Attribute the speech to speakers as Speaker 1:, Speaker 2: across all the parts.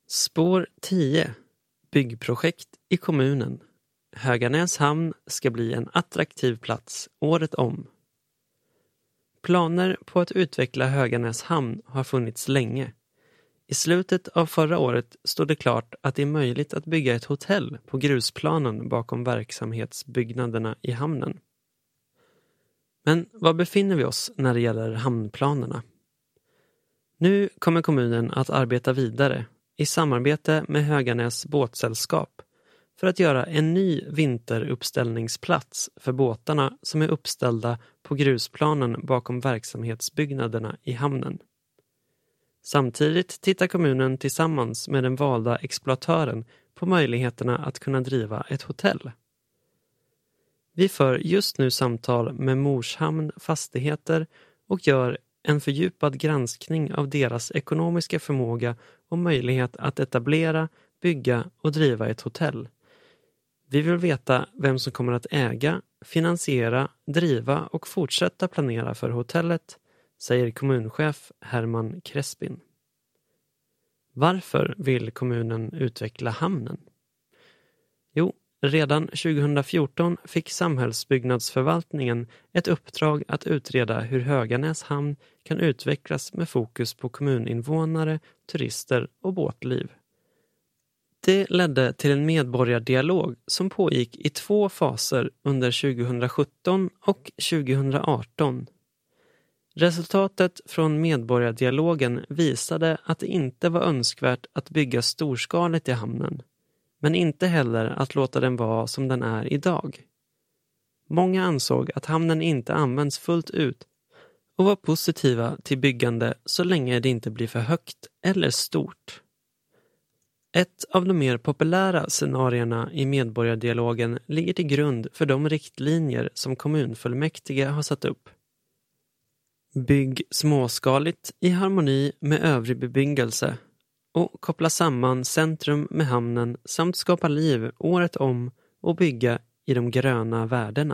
Speaker 1: Spår 10. Byggprojekt i kommunen. Höganäs hamn ska bli en attraktiv plats året om. Planer på att utveckla Höganäs hamn har funnits länge. I slutet av förra året stod det klart att det är möjligt att bygga ett hotell på grusplanen bakom verksamhetsbyggnaderna i hamnen. Men var befinner vi oss när det gäller hamnplanerna? Nu kommer kommunen att arbeta vidare i samarbete med Höganäs båtsällskap för att göra en ny vinteruppställningsplats för båtarna som är uppställda på grusplanen bakom verksamhetsbyggnaderna i hamnen. Samtidigt tittar kommunen tillsammans med den valda exploatören på möjligheterna att kunna driva ett hotell. Vi för just nu samtal med Morshamn Fastigheter och gör en fördjupad granskning av deras ekonomiska förmåga och möjlighet att etablera, bygga och driva ett hotell. Vi vill veta vem som kommer att äga, finansiera, driva och fortsätta planera för hotellet, säger kommunchef Herman Crespin. Varför vill kommunen utveckla hamnen? Jo, redan 2014 fick Samhällsbyggnadsförvaltningen ett uppdrag att utreda hur Höganäs hamn kan utvecklas med fokus på kommuninvånare, turister och båtliv. Det ledde till en medborgardialog som pågick i 2 faser under 2017 och 2018. Resultatet från medborgardialogen visade att det inte var önskvärt att bygga storskaligt i hamnen, men inte heller att låta den vara som den är idag. Många ansåg att hamnen inte används fullt ut och var positiva till byggande så länge det inte blir för högt eller stort. Ett av de mer populära scenarierna i medborgardialogen ligger till grund för de riktlinjer som kommunfullmäktige har satt upp. Bygg småskaligt i harmoni med övrig bebyggelse och koppla samman centrum med hamnen samt skapa liv året om och bygga i de gröna värdena.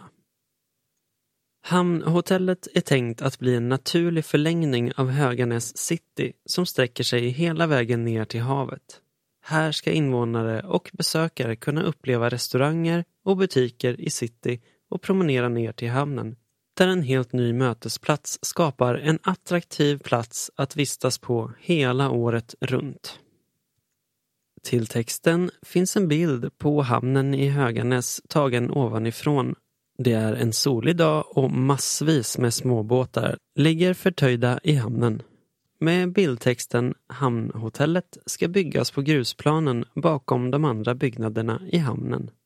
Speaker 1: Hamnhotellet är tänkt att bli en naturlig förlängning av Höganäs city som sträcker sig hela vägen ner till havet. Här ska invånare och besökare kunna uppleva restauranger och butiker i city och promenera ner till hamnen, där en helt ny mötesplats skapar en attraktiv plats att vistas på hela året runt. Till texten finns en bild på hamnen i Höganäs tagen ovanifrån. Det är en solig dag och massvis med småbåtar ligger förtöjda i hamnen. Med bildtexten "Hamnhotellet ska byggas på grusplanen bakom de andra byggnaderna i hamnen".